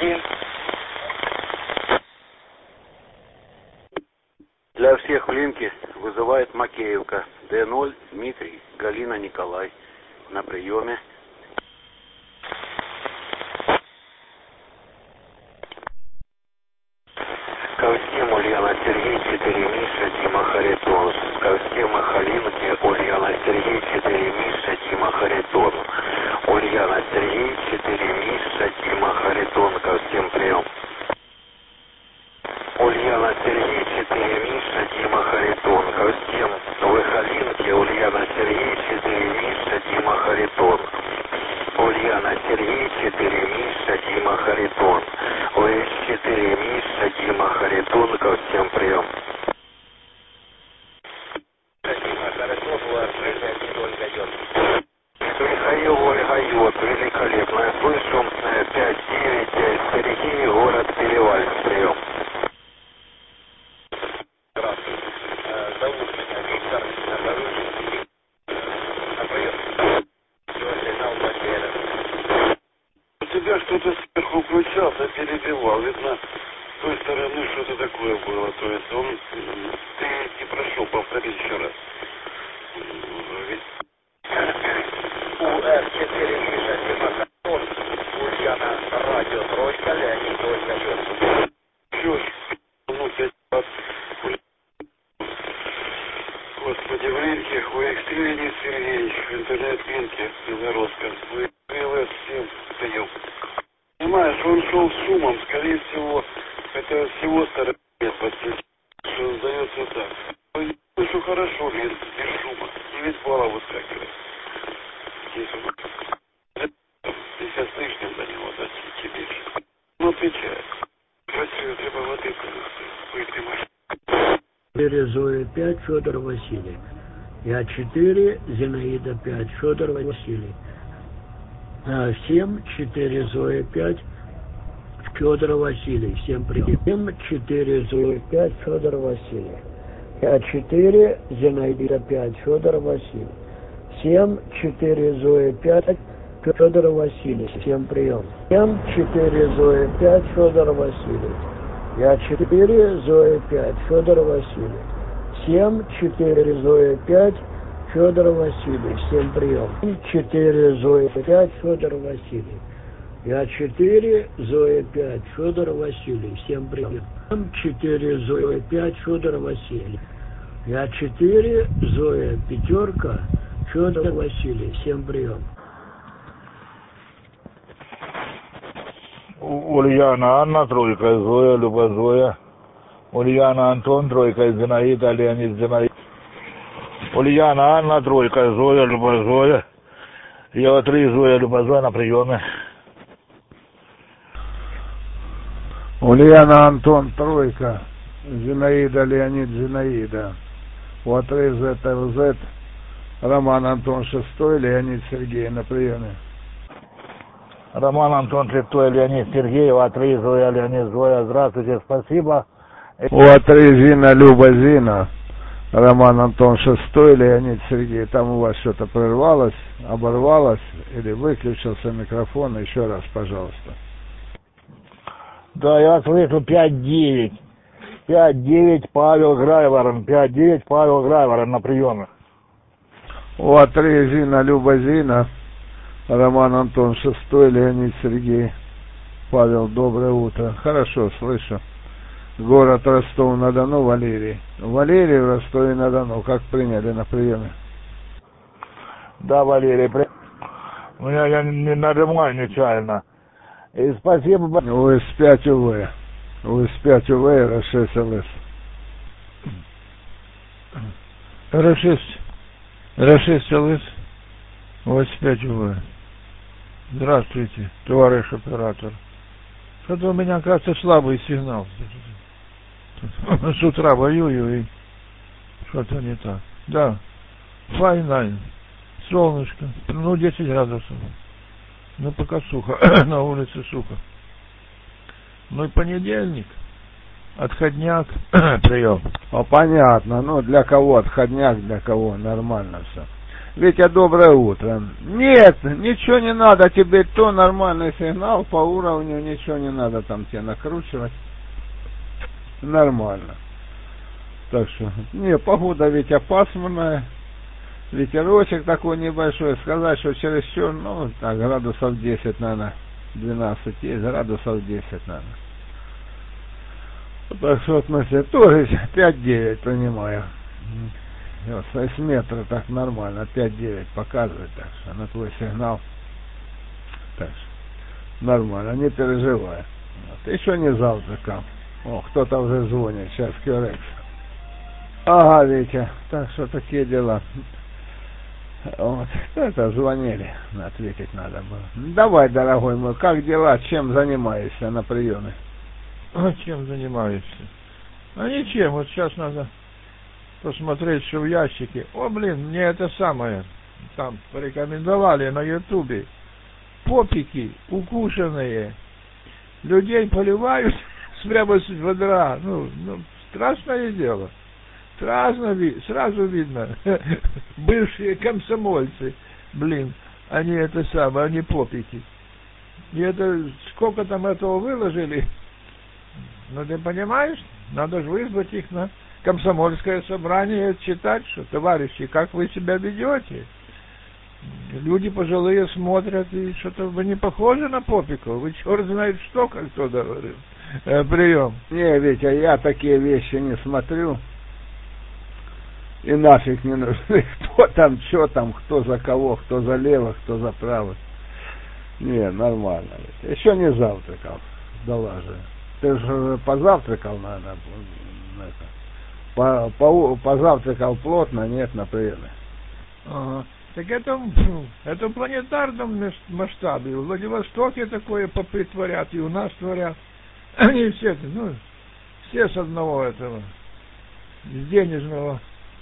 S11: один.
S9: Для всех в линке вызывает Макеевка. Д ноль, Дмитрий, Галина, Николай. На приеме.
S10: Ковстим, Ульяна, Сергей, четыре, Миша, Дима, Харитон. Ковстим, Халинки, Ульяна, Сергей, четыре, Миша, Дима, Харитон. Ульяна, Сергей, четыре, Миша, Дима, Харитон. Ковстим, прием. Ульяна, Сергей, четыре, Миша, Дима, Харитон. Ковстим, вы Халинки, Ульяна, Сергей, четыре, Миша, Дима, Харитон. Ульяна, Сергей, четыре, Миша, Дима, Харитон. ОС четыре, Миша, Дима, Харитон, ко всем прием. Михаил, Ольга, Йод, великолепно. Я слышу пять девять, Сергей, город Перевальск, прием. Здравствуйте. Зовут меня Виктор, на дороге. На прием. Сигнал потерян.
S5: У тебя что-то сверху включался, перебивал. Видно, с той стороны что-то такое было. То есть он... Ты не прошел, повтори еще раз.
S10: УР четыре, Миша, Дима, Харитон. Ульяна, радио, тройка, Леонид, Ольга, Йод.
S5: Чё ж, ну, пять раз. Господи, в линке, у Экстрелени Сергеевич, в интернет-линке Белорусском. Вы ВЛС всем прием. Понимаешь, он шел с шумом, скорее всего, это с его стороны подключить, что сдается так. Ну, слышу хорошо, без, без шума, девять баллов выскакивает. Здесь он, сейчас слышно до него, да, тебе. Ну, отвечает. Красиво, треба воды выйти, машина.
S12: четыре, Зоя пять, Федор Василий. Я четыре, Зинаида пять, Федор Василий. семь, четыре, Зоя пять, Федор Василий. Всем привет. семь, четыре, Зоя пять, Федор Василий. Я четыре, Зинаида пять, Федор Василий. семь, четыре, Зоя пять, Федор Василий. Всем прием. семь, четыре, Зоя пять, Федор Василий. Я четыре, Зоя пять, Федор Василий. семь, четыре, Зоя пять, Федор Василий. Всем прием. четыре, Зоя пять, Федор Василий. Я четыре, Зоя пять, Федор Василий. Всем прием. четыре, Зоя пять, Федор Василий. Я четыре, Зоя пятерка, Федор Василий. Всем прием.
S1: Ульяна, Анна, тройка, Зоя, Люба, Зоя. Ульяна, Антон, тройка, Зинаида, Леонид, Зинаида. Ульяна, Анна, тройка, Зоя, Люба, Зоя. Я три, Зоя, Люба, Зоя на приеме.
S13: Ульяна, Антон, тройка, Зинаида, Леонид, Зинаида. У три, З, Л, З. Роман, Антон, шестой, Леонид, Сергей на приеме.
S1: Роман, Антон, шестой, Леонид, Сергей, У три, Зоя, Леонид, Зоя. Здравствуйте, спасибо.
S13: У три, Зина, Люба, Зина. Роман, Антон, шестой, Леонид, Сергей. Там у вас что-то прервалось, оборвалось или выключился микрофон. Еще раз, пожалуйста.
S1: Да, я слышу пять девять. пять девять, Павел Грайворон. пять девять, Павел Грайворон на приеме.
S13: У три, Зина, Люба, Зина. Роман, Антон, шестой, Леонид, Сергей. Павел, доброе утро. Хорошо, слышу. Город Ростов-на-Дону, Валерий. Валерий в Ростове-на-Дону. Как приняли на приеме?
S1: Да, Валерий, при... у меня я не нажимаю нечаянно. И спасибо.
S13: У эс пять УВ. У эс пять УВ, Р шесть ЛС.
S14: Р шесть. Р шесть ЛС. У эс пять УВ. Здравствуйте, товарищ оператор. Что-то у меня, кажется, слабый сигнал. С утра воюю и что-то не так. Да, файна, солнышко, ну десять градусов. Ну пока сухо, на улице сухо. Ну и понедельник, отходняк, прием.
S13: О, понятно, ну для кого отходняк, для кого нормально все. Витя, доброе утро. Нет, ничего не надо тебе, то нормальный сигнал по уровню, ничего не надо там тебе накручивать. Нормально. Так что, не, погода, Витя, пасмурная. Ветерочек такой небольшой. Сказать, что чересчур, ну, так, градусов десять, наверное, двенадцать есть, градусов десять, наверное. Так что, в смысле, тоже пять-девять принимаю. С метра так нормально, пять-девять показывает, так что на твой сигнал. Так что нормально, не переживай. Вот. Еще не завтракал. О, кто-то уже звонит, сейчас Кюрекс. Ага, Витя, так что такие дела. Вот, это звонили, ответить надо было. Давай, дорогой мой, как дела, чем занимаешься на приеме?
S14: А чем занимаешься? А ничем, вот сейчас надо посмотреть, что в ящике. О, блин, мне это самое, там порекомендовали на ютубе. Попики укушенные. Людей поливают прямо с ведра. Ну, ну, страшное дело. Сразу, сразу видно. Бывшие комсомольцы, блин, они это самое, они попики. И это, сколько там этого выложили, ну ты понимаешь, надо же вызвать их на комсомольское собрание, читать, что, товарищи, как вы себя ведете? Люди пожилые смотрят, и что-то вы не похожи на попиков, вы черт знает что, как кто говорил. Э, прием.
S13: Не, Витя, я такие вещи не смотрю. И нафиг не нужны. Кто там, что там, кто за кого, кто за лево, кто за право. Не, нормально. Ведь. Еще не завтракал. Да ладно. Ты же позавтракал, наверное. По, по, позавтракал плотно, нет, на приеме.
S14: Ага. Так это, это в планетарном масштабе. В Владивостоке такое попритворят, и у нас творят. Они все, ну, все с одного этого, с денежного,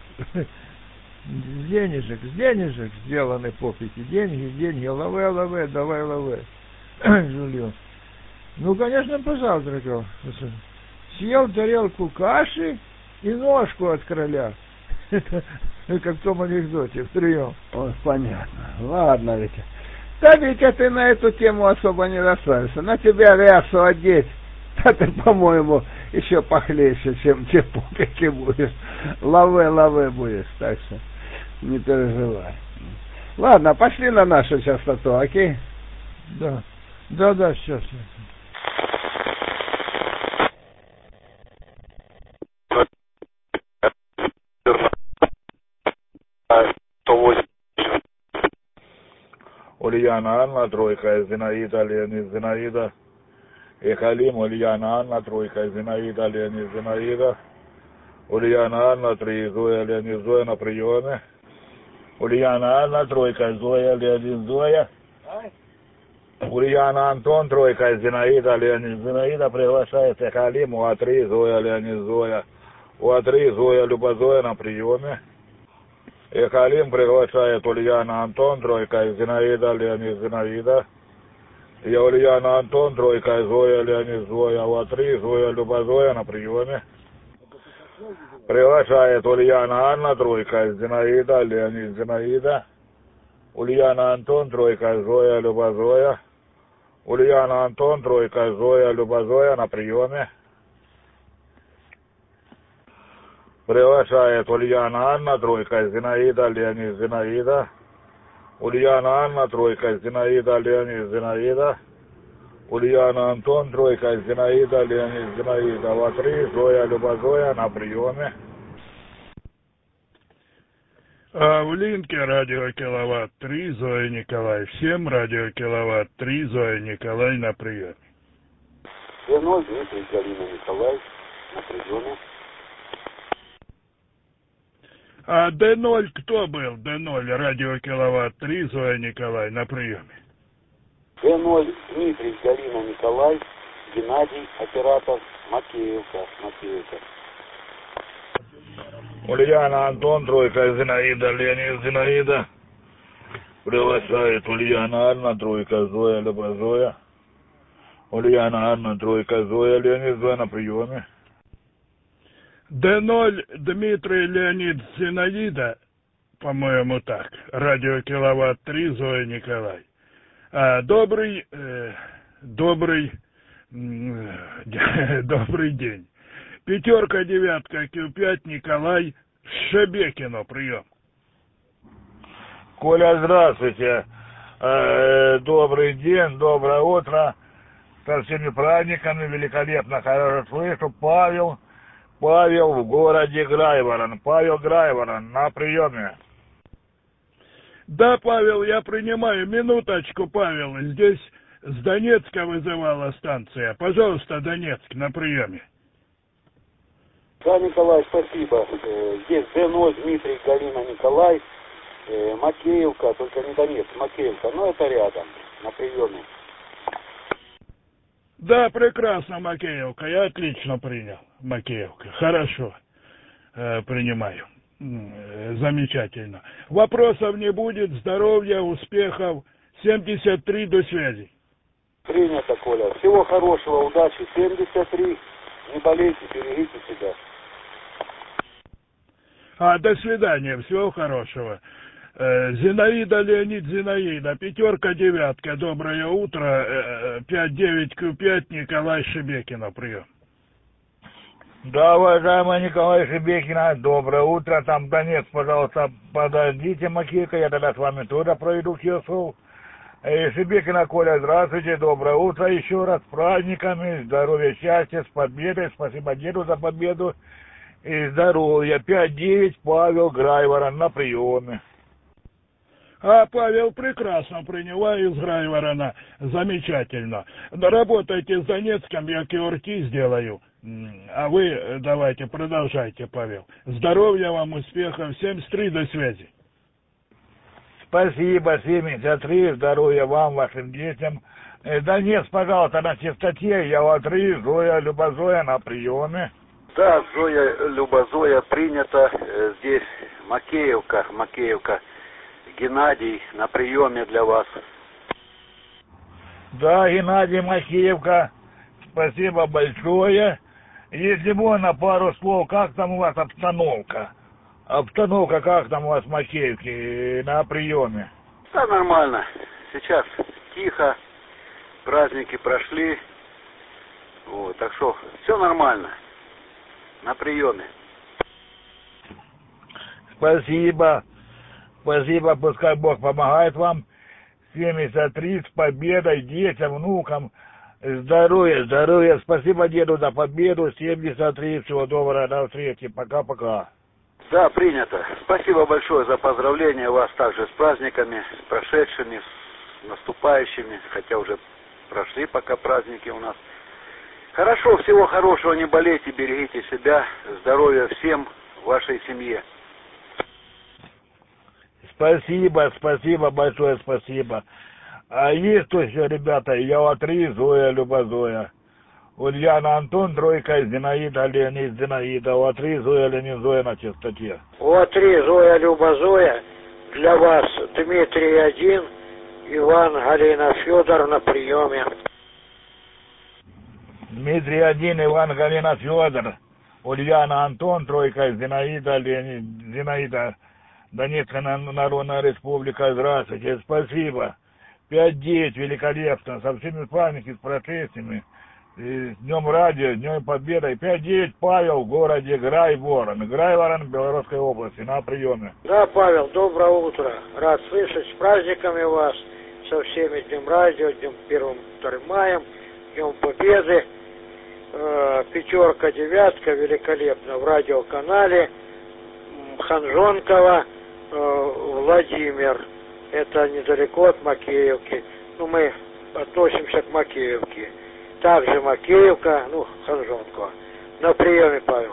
S14: с денежек, с денежек сделаны попики. Деньги, деньги, лаве, лаве, давай лаве. Жулье. Ну, конечно, позавтракал. Съел тарелку каши и ножку от короля. Как в том анекдоте, в прием.
S13: Ой, понятно. Ладно, Витя. Да, Витя, ты на эту тему особо не расстраивайся. На тебя рясу одеть, да ты, по-моему, еще похлеще, чем те попики будешь. Лаве-лаве будешь, так что не переживай. Ладно, пошли на нашу частоту, окей?
S14: Да, да, да, сейчас.
S1: Ульяна Анна, тройка, Зинаида, Леонид, Зинаида. Эхалим, Ульяна Анна, тройка, Зинаида, Леонид, Зинаида. Ульяна Анна, три, Зоя, Леонид, Зоя на приеме. Ульяна Анна, тройка, Зоя, Леонид, Зоя. Ульяна Антон, тройка, Зинаида, Леонид, Зинаида. Приглашает Эхалим, у А3, Зоя, Леонид, Зоя. У А3, Зоя, Люба, Зоя на приеме. Эхалим приглашает Ульяна Антон, тройка, Зинаида, Леонид, Зинаида. Я Ульяна Антон, тройка, Зоя, Леонид, Зоя, у А3, Зоя, Люба, Зоя на приеме. Приглашает Ульяна Анна, тройка, Зинаида, Леонид, Зинаида. Ульяна Антон, тройка, Зоя, Люба, Зоя. Ульяна Антон, тройка, Зоя, Люба, Зоя на приеме. Приглашает Ульяна Анна, тройка, Зинаида, Леонид, Зинаида. Ульяна Анна, тройка, Зинаида, Леонид, Зинаида. Ульяна Антон, тройка, Зинаида, Леонид, Зинаида. В А3, Зоя, Люба, Зоя на приеме.
S11: А в линке радио Киловатт три, Зоя Николай. Всем радио Киловатт три, Зоя Николай на приеме.
S15: Д ноль, Дмитрий, Галина, Николай на приеме.
S11: А Д ноль кто был? Д ноль, радио Киловатт три, Зоя Николай на приеме.
S15: Д ноль, Дмитрий, Галина, Николай, Геннадий, оператор, Макеевка, Макеевка.
S1: Ульяна Антон, тройка, Зинаида, Леонид, Зинаида. Приглашает Ульяна Анна, тройка, Зоя, Люба, Зоя. Ульяна Анна, тройка, Зоя, Леонид, Зоя на приеме.
S11: Д ноль, Дмитрий, Леонид, Зинаида. по-моему, так. Радио Киловатт три, Зоя Николай. А, добрый, э, добрый, э, добрый день. Пятерка, девятка, Q пять, Николай, Шебекино, прием.
S1: Коля, здравствуйте. Э, добрый день, доброе утро. Со всеми праздниками, великолепно, хорошо слышу. Павел, Павел в городе Грайворон. Павел Грайворон на приеме.
S11: Да, Павел, я принимаю. Минуточку, Павел. Здесь с Донецка вызывала станция. Пожалуйста, Донецк на приеме.
S15: Да, Николай, спасибо. Здесь Д ноль, Дмитрий, Галина, Николай. Макеевка, только не Донецк, Макеевка. Но это рядом, на приеме.
S11: Да, прекрасно, Макеевка. Я отлично принял. Макеевка. Хорошо. Э, принимаю. Замечательно. Вопросов не будет. Здоровья, успехов. семьдесят три, до связи.
S15: Принято, Коля. Всего хорошего, удачи. семьдесят три. Не болейте, берегите себя.
S11: А, до свидания. Всего хорошего. Э, Зинаида, Леонид, Зинаида. Пятерка, девятка. Доброе утро. пять девять Q пять, Николай Шебекино. Прием.
S1: Да, уважаемый Николай Шебекина, доброе утро. Там Донец, пожалуйста, подождите, Макейка, я тогда с вами туда пройду к Йосу. Шебекина, Коля, здравствуйте, доброе утро еще раз, с праздниками, здоровья, счастья, с победой, спасибо деду за победу и здоровья. пять девять, Павел Грайворон на приеме.
S11: А, Павел, прекрасно принимаю из Грайворона, замечательно. Работайте с Донецком, я киорти сделаю. А вы давайте, продолжайте, Павел. Здоровья вам, успехов, семьдесят три, до связи.
S1: Спасибо, семьдесят три, здоровья вам, вашим детям. Донец, пожалуйста, на чистоте, я вот три, Зоя, Любозоя на приеме.
S15: Да, Зоя, Любозоя принята. Здесь Макеевка, Макеевка. Геннадий на приеме для вас.
S1: Да, Геннадий, Макеевка, спасибо большое. Если можно, пару слов, как там у вас обстановка? Обстановка, как там у вас в Макеевке на приеме?
S15: Да, нормально. Сейчас тихо, праздники прошли. Вот, так что все нормально. На приеме.
S1: Спасибо. Спасибо, пускай Бог помогает вам. семьдесят три, с победой, детям, внукам. Здоровья, здоровья. Спасибо деду за победу. семьдесят три, всего доброго, до встречи. Пока-пока.
S15: Да, принято. Спасибо большое за поздравления вас также с праздниками, с прошедшими, с наступающими, хотя уже прошли пока праздники у нас. Хорошо, всего хорошего, не болейте, берегите себя, здоровья всем, вашей семье.
S1: Спасибо, спасибо, большое спасибо. А есть кто еще, ребята? Я вот три, Зоя, Любозоя. Ульяна, Антон, тройка, Зинаида, Леонид, Зинаида. Вот три, Зоя, Леонид, Зоя на чистоте.
S12: Вот три, Зоя, Любозоя. Для вас Дмитрий один, Иван, Галина, Федор на приеме.
S1: Дмитрий один, Иван, Галина, Федор. Ульяна, Антон, тройка, Зинаида, Леонид, Зинаида. Донецкая Народная Республика, здравствуйте, спасибо. пять девять, великолепно, со всеми праздниками, с прошествиями, с Днем Радио, Днем Победы. пять девять, Павел в городе Грайворон, Грайворон Белорусской области, на приеме.
S12: Да, Павел, доброе утро, рад слышать, с праздниками вас, со всеми Днем Радио, Днем первым, вторым маем, Днем Победы. Э, пятерка, девятка, великолепно, в радиоканале, Ханжонкова, Владимир, это недалеко от Макеевки, ну мы относимся к Макеевке, также Макеевка, ну Ханжонкова, на приеме, Павел.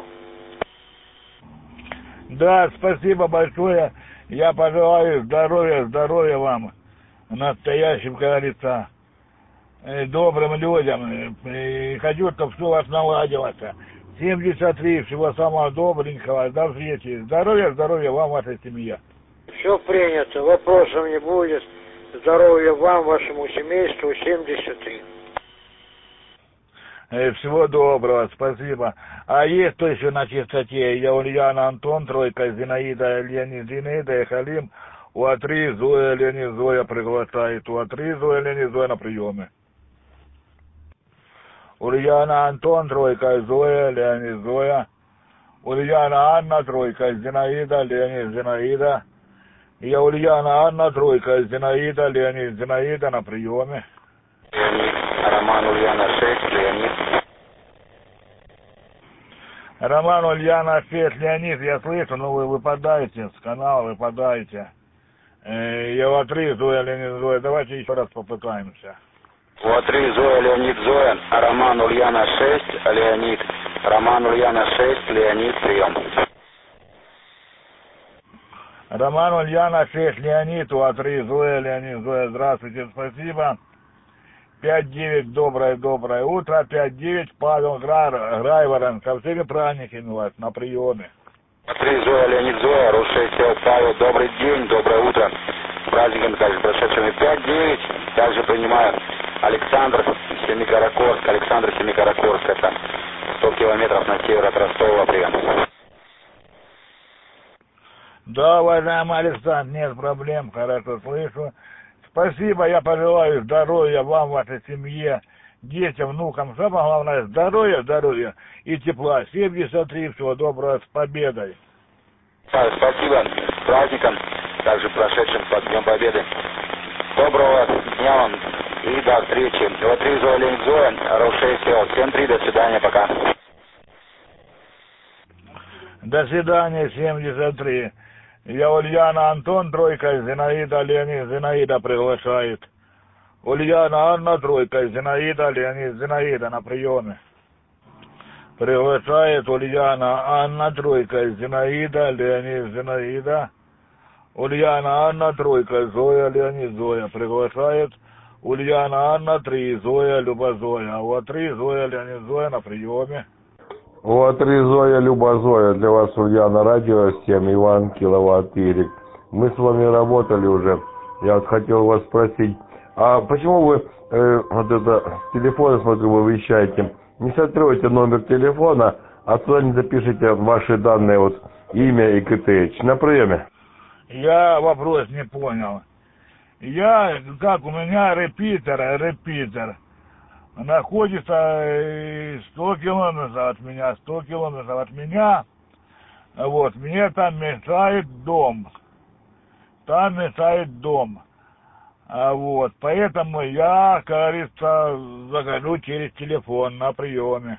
S1: Да, спасибо большое, я пожелаю здоровья, здоровья вам, настоящим, как говорится, добрым людям, и хочу, чтобы все у вас наладилось. семьдесят три, всего самого добренького, до встречи. Здоровья, здоровья вам, вашей семье.
S12: Все принято, вопросов не будет. Здоровья вам, вашему семейству, семьдесят три.
S1: Э, Всего доброго, спасибо. А есть кто еще на чистоте? Я Ульяна, Антон, Тройка, Зинаида, Леонид, Зинаида, Халим. УА-три, Зоя, Леонид, Зоя приглашает. УА-три, Зоя, Леонид, Зоя на приеме. Ульяна, Антон, Тройка, Зоя, Леонид, Зоя. Ульяна, Анна, Тройка, Зинаида, Леонид, Зинаида. Я Ульяна, Анна, Тройка, Зинаида, Леонид, Зинаида на приеме.
S4: Роман, Ульяна, шесть, Леонид.
S1: Роман, Ульяна, шесть, Леонид, я слышу, но вы выпадаете с канала, выпадаете. Э, я УА-три, Зоя, Леонид, Зоя, давайте еще раз попытаемся.
S4: УА-три, Зоя, Леонид, Зоя. Роман, Ульяна, шесть, Леонид. Роман, Ульяна, шесть, Леонид, прием.
S1: Роман, Ульяна, шесть, Леонид, УА-три, Зоя, Леонид, Зоя, здравствуйте, спасибо. пять девять, доброе, доброе утро, пять девять, Павел Гра... Грайворон, со всеми праздниками вас на приеме.
S4: УА-три, Зоя, Леонид, Зоя, Русшесть, Павел, добрый день, доброе утро. С праздниками, также прошедшими пять девять, также принимаю Александр, Семикаракорск, Александр, Семикаракорск, это сто километров на север от Ростова, прием.
S1: Да, уважаемый Александр, нет проблем, хорошо слышу. Спасибо, я пожелаю здоровья вам, вашей семье, детям, внукам. Самое главное, здоровья, здоровья и тепла. семьдесят три, всего доброго, с победой.
S4: Спасибо, с праздником, также прошедшим под Днем Победы. Доброго дня вам и до встречи. УА-три, Зоя, Леонид, Зоя, Рушесть, семь три, до свидания, пока.
S1: До свидания, семьдесят три. Я Ульяна, Антон, Тройка, Зинаида, Леонид, Зинаида приглашает. Ульяна, Анна, Тройка, Зинаида, Леонид, Зинаида на приеме. Приглашает Ульяна, Анна, Тройка, Зинаида, Леонид, Зинаида. Ульяна, Анна, Тройка, Зоя, Леонид, Зоя. Приглашает Ульяна, Анна, три, Зоя, Люба, Зоя. УА-три, Зоя, Леонид, Зоя на приеме.
S6: УА-три, Зоя, Люба, Зоя. Для вас Ульяна, радио семь, Иван, Киловатт, Игорь. Мы с вами работали уже. Я вот хотел вас спросить, а почему вы э, вот это с телефона, смотрю, вы вещаете, не сотрете номер телефона, а туда не запишите ваши данные, вот имя и КТХ на приеме?
S1: Я вопрос не понял. Я, как у меня репитер, репитер, находится сто километров от меня, сто километров от меня, вот, мне там мешает дом, там мешает дом, а вот, поэтому я, как говорится, захожу через телефон на приеме.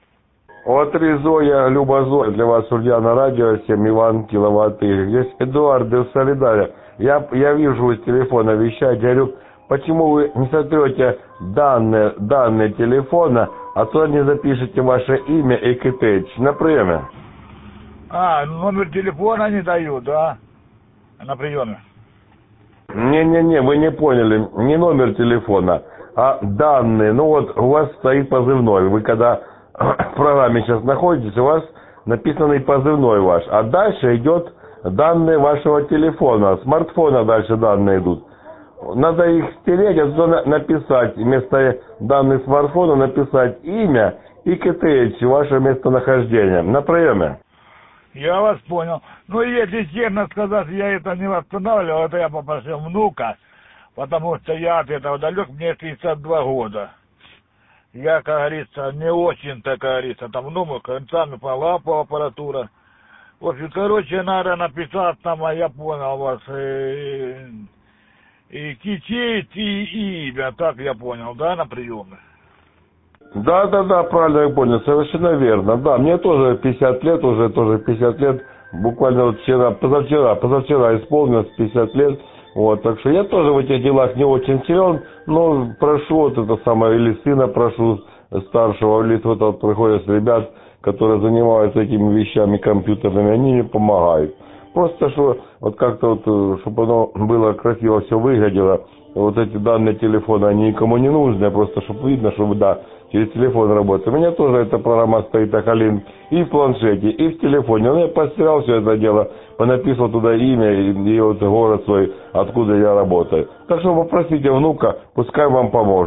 S6: УА-три, Зоя, Люба, Зоя, для вас Ульяна, радио семь, Иван, Киловатт, Игорь. Здесь Эдуард из Солидария. Я, я вижу, вы с телефона вещаете, я говорю, почему вы не сотрете данные, данные телефона, а то не запишите ваше имя и КТХ на приеме?
S1: А, номер телефона не даю, да? На приеме.
S6: Не-не-не, вы не поняли, не номер телефона, а данные. Ну вот, у вас стоит позывной. Вы когда в программе сейчас находитесь, у вас написанный позывной ваш, а дальше идет данные вашего телефона, смартфона дальше данные идут. Надо их стереть, а туда написать, вместо данных смартфона написать имя и КТХ, ваше местонахождение. На приеме.
S1: Я вас понял. Ну, если честно сказать, я это не восстанавливал, это я попросил внука, потому что я от этого далек, мне тридцать два года. Я, как говорится, не очень-то, как говорится, там, ну, концами полапа аппаратура. В общем, короче, надо написать там, а я понял вас, и, и КТХ и имя, так я понял, да, на приеме?
S6: Да, да, да, правильно я понял, совершенно верно. Да, мне тоже пятьдесят лет, уже тоже пятьдесят лет, буквально вот вчера, позавчера, позавчера исполнилось пятьдесят лет. Вот, так что я тоже в этих делах не очень силен, но прошу вот это самое, или сына прошу старшего, или вот, вот приходят ребят, которые занимаются этими вещами компьютерными, они мне помогают. Просто, что вот как-то вот, чтобы оно было красиво, все выглядело, вот эти данные телефона, они никому не нужны, просто чтобы видно, чтобы, да, через телефон работает. У меня тоже эта программа стоит, Ахалин, и в планшете, и в телефоне. Но я постирал все это дело, понаписал туда имя и, и вот город свой, откуда я работаю. Так что попросите внука, пускай вам поможет.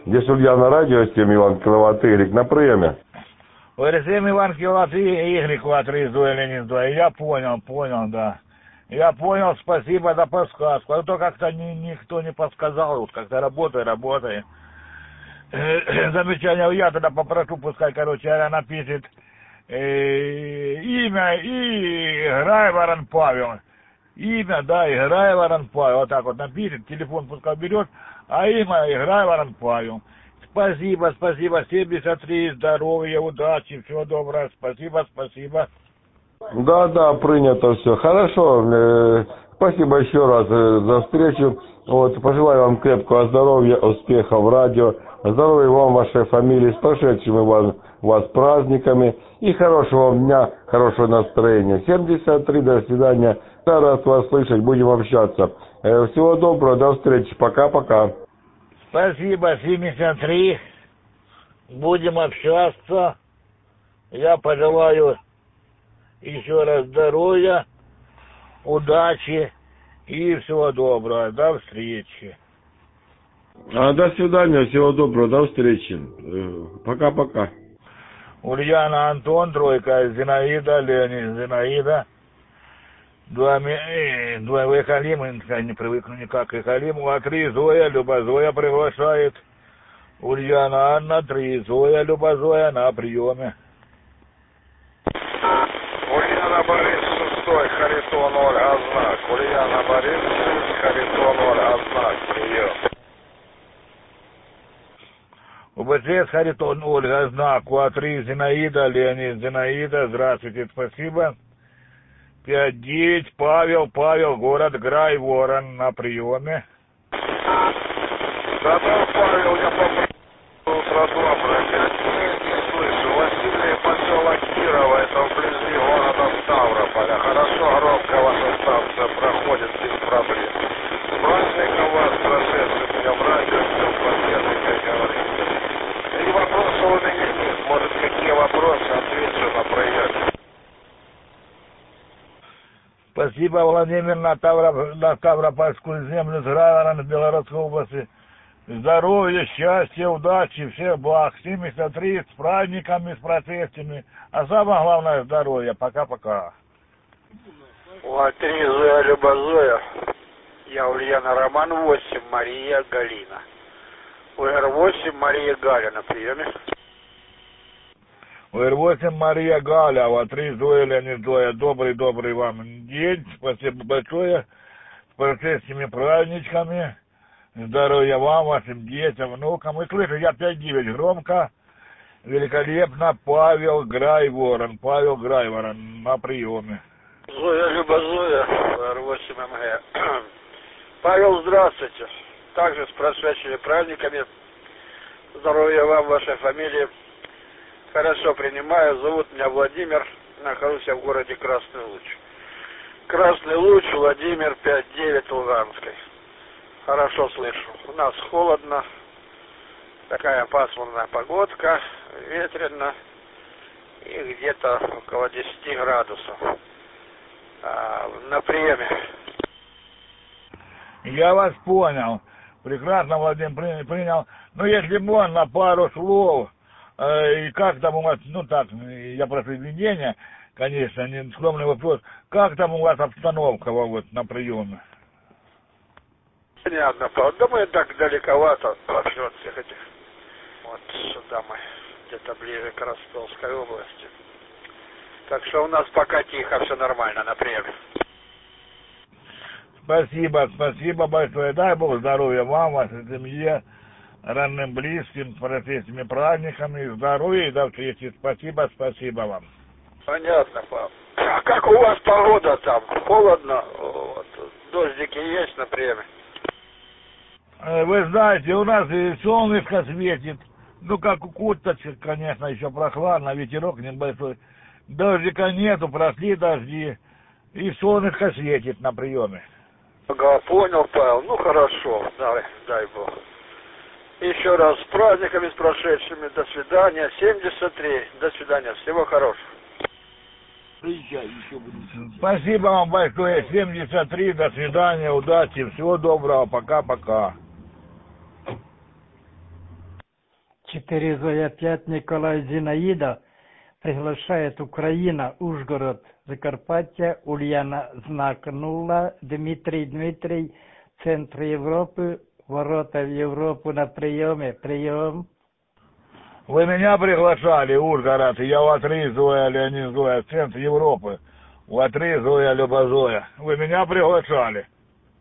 S6: Здесь Ульяна радио, семь Иван Киловатт Игрек на приеме.
S1: семь Иван Киловатт Игрек, три Зоя Ленин два. Я понял, понял, да. Я понял, спасибо за подсказку. А то как-то ни, никто не подсказал, вот как-то работай, работай. Замечание, я тогда попрошу, пускай, короче, она напишет э, имя и Грайворон Павел. Имя, да, и Грайворон Павел. Вот так вот напишет, телефон пускай берет, а имя и Грайворон Павел. Спасибо, спасибо, семьдесят три, здоровья, удачи, всего доброго, спасибо, спасибо.
S6: Да, да, принято все. Хорошо. Э, спасибо еще раз э, за встречу. Вот, пожелаю вам крепкого здоровья, успехов в радио, здоровья вам, вашей фамилии, с прошедшими вас, вас праздниками и хорошего вам дня, хорошего настроения. семьдесят три, до свидания. Рад вас слышать, будем общаться. Э, всего доброго, до встречи, пока-пока.
S1: Спасибо, семьдесят три. Будем общаться. Я пожелаю еще раз здоровья, удачи и всего доброго. До встречи.
S6: А, до свидания, всего доброго, до встречи. Пока-пока.
S1: Ульяна Антон, тройка, Зинаида, Леонид, Зинаида. Два, э, два вы Халим, не привыкну никак к Халиму, а три Зоя, Люба Зоя приглашает. Ульяна Анна, три Зоя, Люба Зоя на приеме.
S16: Ульяна Борис, шестой, Харитон, Ольга, знак. Ульяна Борис, шесть, Харитон, Ольга, знак. Прием.
S1: УБЦ Харитон, Ольга, знак. У три Зинаида, Леонид, Зинаида. Здравствуйте, спасибо. пять девять, Павел, Павел, город Грайворон на приеме.
S16: Да, да, Павел, я попросил утро доброе, пять девять, не слышу. Василий, поселок Кирова, это вблизи города Ставрополя. Хорошо, громко ваша станция проходит без проблем. С праздником вас, прошедшим днем радио, все в порядке, как говорится. И вопросов у меня нет. Может, какие вопросы, отвечу на проезд.
S1: Спасибо, Владимир, на, Тавро... на Ставропольскую землю с Грайворона в Белгородской области. Здоровья, счастья, удачи, всех благ. семьдесят три, с праздниками, с процессиями. А самое главное, здоровья. Пока-пока.
S16: У три Зоя, Люба Зоя. Я Ульяна Роман, восемь, Мария Галина. У Р восемь, Мария Галя на приеме.
S1: У Р восемь, Мария Галя, у три Зоя, Леонид Зоя. Добрый-добрый вам день. Спасибо большое. С прошедшими праздничками. Здоровья вам, вашим детям, внукам. И слышу, я пять девять громко, великолепно. Павел Грайворон, Павел Грайворон на приеме.
S16: Зоя, Люба Зоя, Р восемь М Г. Павел, здравствуйте. Также с прошедшими праздниками. Здоровья вам, вашей фамилии. Хорошо принимаю. Зовут меня Владимир. Нахожусь я в городе Красный Луч. Красный Луч, Владимир, пять девять, Луганской. Хорошо слышу. У нас холодно. Такая пасмурная погодка. Ветрено. И где-то около десяти градусов. А, на приеме.
S1: Я вас понял. Прекрасно, Владимир, принял. Но если можно, пару слов. Э, и как там у вас, ну так, я прошу извинения, конечно, не скромный вопрос. Как там у вас обстановка вот на приеме?
S16: Понятно, да мы так далековато вообще от всех этих. Вот сюда мы, где-то ближе к Ростовской области. Так что у нас пока тихо, все нормально на приеме.
S1: Спасибо, спасибо большое. Дай Бог здоровья вам, вашей семье, родным, близким, с прошедшими праздниками, здоровья и до встречи. Спасибо, спасибо вам.
S16: Понятно, пап. А как у вас погода там? Холодно? Вот. Дождики есть на приеме?
S1: Вы знаете, у нас и солнышко светит. Ну, как у курточек, конечно, еще прохладно, ветерок небольшой. Дождика нету, прошли дожди. И солнышко светит на приеме.
S16: Ага, понял, Павел. Ну, хорошо. Дай, дай Бог. Еще раз с праздниками, с прошедшими. До свидания. семьдесят три. До свидания. Всего хорошего.
S1: Приезжай, еще буду. Спасибо вам большое. семьдесят три. До свидания. Удачи. Всего доброго. Пока-пока.
S17: четыре Зоя пять Николай Зинаида. Приглашает Украина, Ужгород, Закарпаття, Ульяна знак нула, Дмитрий Дмитрий, Центр Европы, ворота в Европу на приеме, прием.
S1: Вы меня приглашали, Ужгород, я Латри Зоя, Леонид Зоя, Центр Европы, Латри Зоя, Люба Зоя. Вы меня приглашали.